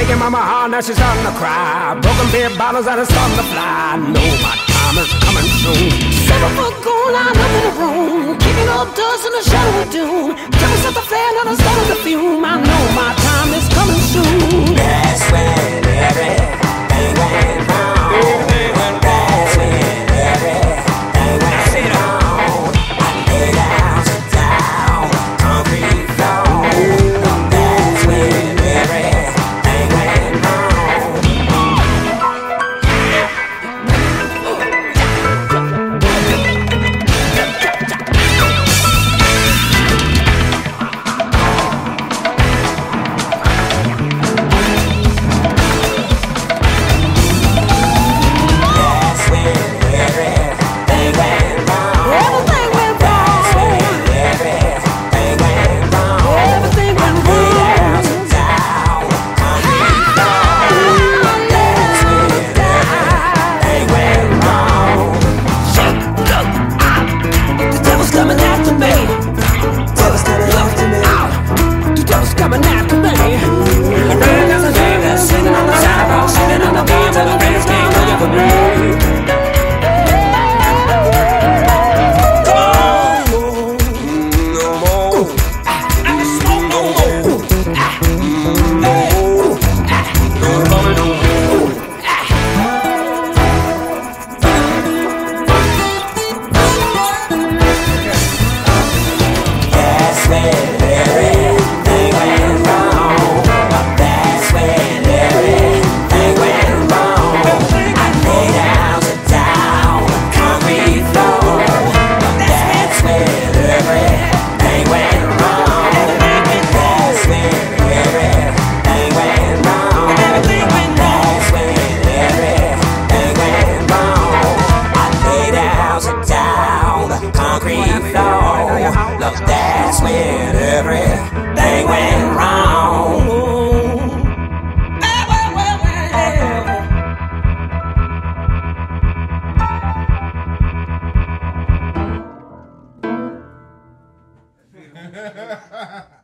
Breaking mama heart, now she's starting to cry. Broken beer bottles and it's starting to fly. No, my time is coming soon. 7 foot goon lined up in the room, kicking up dust in the shadow of doom. Tell me something fair, and I'm starting to fume. I know my time is coming soon. That's when everything went wrong. That's when everything went wrong. I laid out to down concrete floor. That's when everything went wrong. That's when everything went wrong. Everything went That's wrong. when everything went wrong. Everything went I laid wrong. out to down concrete floor. That's when everything went wrong. The devil's coming after me. Devil's coming after me. The devil's coming after me. There's a nigga sitting on the sidewalk, sitting on the beat till the friends can't look for me. That's when everything went wrong. That's when everything went wrong. I laid out to down concrete floor. That's when everything went wrong. That's when everything went wrong. That's when everything went wrong. I laid out to down concrete floor. Look, that's when everything went wrong. Ha ha ha ha!